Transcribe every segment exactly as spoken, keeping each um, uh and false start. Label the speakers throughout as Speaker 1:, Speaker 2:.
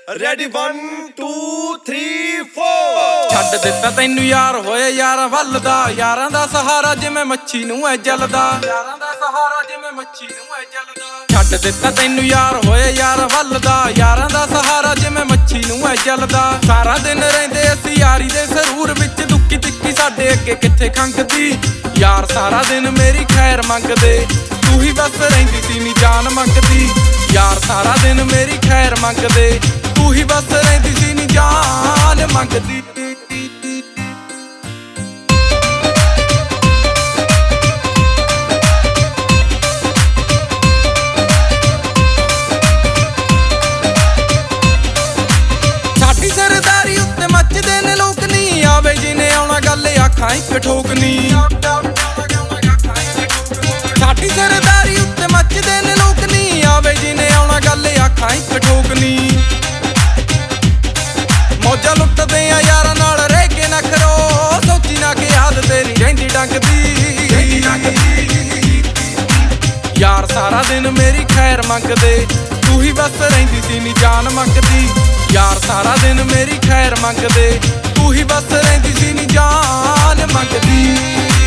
Speaker 1: Ready one two three four
Speaker 2: ਛੱਡ ਦਿੱਤਾ ਤੈਨੂੰ ਯਾਰ ਹੋਏ ਯਾਰ ਵੱਲ ਦਾ ਯਾਰਾਂ ਦਾ ਸਹਾਰਾ ਜਿਵੇਂ ਮੱਛੀ ਨੂੰ ਐ ਜਲਦਾ ਯਾਰਾਂ ਦਾ ਸਹਾਰਾ ਜਿਵੇਂ ਮੱਛੀ ਨੂੰ ਐ ਜਲਦਾ ਛੱਡ ਦਿੱਤਾ ਤੈਨੂੰ ਯਾਰ ਹੋਏ ਯਾਰ ਵੱਲ ਦਾ ਯਾਰਾਂ ਦਾ ਸਹਾਰਾ ਜਿਵੇਂ ਮੱਛੀ ਨੂੰ ਐ ਜਲਦਾ ਸਾਰਾ ਦਿਨ ਰਹਿੰਦੇ ਅਸੀਂ ਯਾਰੀ ਦੇ ਸਰੂਰ ਵਿੱਚ ਦੁੱਕੀ ਤਿੱਕੀ ਸਾਡੇ ਅੱਗੇ ਕਿੱਥੇ ਖੰਗਦੀ ਯਾਰ ਸਾਰਾ ਦਿਨ ਮੇਰੀ ਖੈਰ ਮੰਗਦੇ ਤੂੰ ਹੀ ਬਸ ਰਹਿੰਦੀ ਸੀ ਨੀ ਜਾਨ ਮੰਗਦੀ ਯਾਰ ਸਾਰਾ ਦਿਨ ਮੇਰੀ ਖੈਰ ਮੰਗਦੇ ਤੂੰ ਹੀ ਬਸ ਰਹਿੰਦੀ ਸੀ ਨੀ ਜਾਨ ਮੰਗਦੀ ਸਾਡੀ ਸਰਦਾਰੀ ਉੱਤੇ ਮੱਚਦੇ ਨੇ ਲੋਕ ਨੀ ਆਵੇ ਜਿਹਨੇ ਆਉਣਾ ਗੱਲ ਆਖਾਂ ਇੱਕ ਠੋਕਨੀ ਸਾਡੀ ਸਰਦਾਰੀ ਉੱਤੇ ਮੱਚਦੇ ਨੇ ਲੋਕ ਨੀ ਆਵੇ ਜਿਹਨੇ ਆਉਣਾ ਗੱਲ ਆਖਾਂ ਇੱਕ ਠੋਕਨੀ ਮੌਜਾਂ ਲੁੱਟਦੇ ਆ ਯਾਰਾਂ ਨਾਲ ਰਹਿ ਕੇ ਨਾ ਕਰੋ ਸੋਚੀ ਨਾ ਕਿ ਯਾਦ ਤੇਰੀ ਰਹਿੰਦੀ ਡੰਗਦੀ ਯਾਰ ਸਾਰਾ ਦਿਨ ਮੇਰੀ ਖੈਰ ਮੰਗਦੇ ਤੂੰ ਹੀ ਬਸ ਰਹਿੰਦੀ ਸੀ ਨੀ ਜਾਨ ਮੰਗਦੀ ਯਾਰ ਸਾਰਾ ਦਿਨ ਮੇਰੀ ਖੈਰ ਮੰਗਦੇ ਤੂੰ ਹੀ ਬਸ ਰਹਿੰਦੀ ਸੀ ਨੀ ਜਾਨ ਮੰਗਦੀ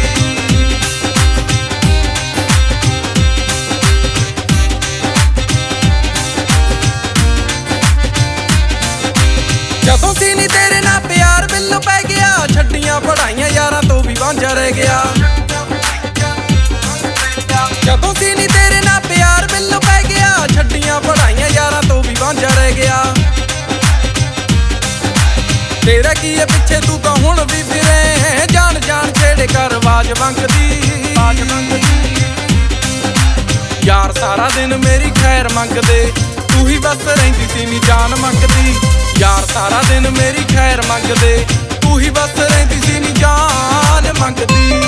Speaker 2: ਜਦੋਂ ਸੀ ਨੀ ਤੇਰੇ ਨਾਲ ਪਿਆਰ ਬਿੱਲ ਪੈ ਗਿਆ ਛੱਡੀਆਂ ਪੜਾਈਆਂ ਯਾਰਾਂ ਤੋਂ ਵੀ ਵਾਂਝਾ ਰਹਿ ਗਿਆ ਜਦੋਂ ਸੀ ਨੀ ਤੇਰੇ ਨਾਲ ਪਿਆਰ ਬਿੱਲ ਪੈ ਗਿਆ ਛੱਡੀਆਂ ਪੜਾਈਆਂ ਯਾਰਾਂ ਤੋਂ ਵੀ ਵਾਂਝਾ ਰਹਿ ਗਿਆ ਤੇਰਾ ਕੀ ਏ ਪਿੱਛੇ ਤੂੰ ਤਾਂ ਹੁਣ ਵੀ ਫਿਰੇ ਜਾਣ ਜਾਣ ਛੇੜੇ ਕਰ ਆਵਾਜ਼ ਮੰਗਦੀ ਯਾਰ ਸਾਰਾ ਦਿਨ ਮੇਰੀ ਖੈਰ ਮੰਗਦੇ ਤੂੰ ਹੀ ਬਸ ਰਹਿੰਦੀ ਸੀ ਨੀ ਜਾਨ ਮੰਗਦੀ ਯਾਰ ਸਾਰਾ ਦਿਨ ਮੇਰੀ ਖੈਰ ਮੰਗਦੇ ਤੂੰ ਹੀ ਬਸ ਰਹਿੰਦੀ ਸੀ ਨੀ ਜਾਨ ਮੰਗਦੀ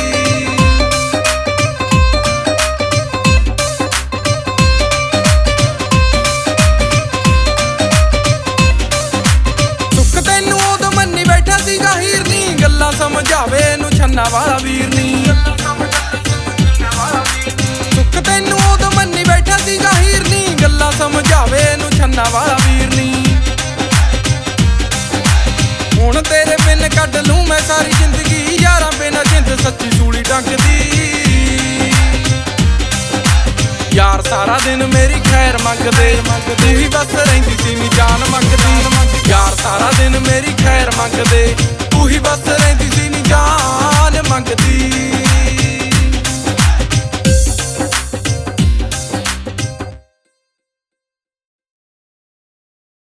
Speaker 2: ਸੁੱਖ ਤੈਨੂੰ ਉਦੋਂ ਮੰਨੀ ਬੈਠਾ ਸੀਗਾ ਹੀਰਨੀ ਗੱਲਾਂ ਸਮਝਾਵੇ ਇਹਨੂੰ ਛੰਨਾ ਵਾਲਾ ਵੀਰ ਨੀ ਸੁੱਖ ਤੈਨੂੰ ਉਦੋਂ ਮੰਨੀ ਬੈਠਾ ਸੀਗਾ ਹੀਰਨੀ ਗੱਲਾਂ ਸਮਝਾਵੇ ਇਹਨੂੰ ਛੰਨਾ ਵਾਲਾ ਵੀਰ ਨੀ ਹੁਣ ਤੇਰੇ ਬਿਨ ਕੱਢ ਲੂੰ ਮੈਂ ਸਾਰੀ ਜ਼ਿੰਦਗੀ ਯਾਰਾਂ ਬਿਨਾਂ ਜਿੰਦ ਸੱਚੀ ਸੂਲੀ ਡੰਗਦੀ ਯਾਰ ਸਾਰਾ ਦਿਨ ਮੇਰੀ ਖੈਰ ਮੰਗਦੇ ਤੂੰ ਹੀ ਬਸ ਰਹਿੰਦੀ ਸੀ ਨੀ ਜਾਨ ਮੰਗਦੀ ਯਾਰ ਸਾਰਾ ਦਿਨ ਮੇਰੀ ਖੈਰ ਮੰਗਦੇ ਤੂੰ ਹੀ ਬਸ ਰਹਿੰਦੀ ਸੀ ਨੀ ਜਾਨ ਮੰਗਦੀ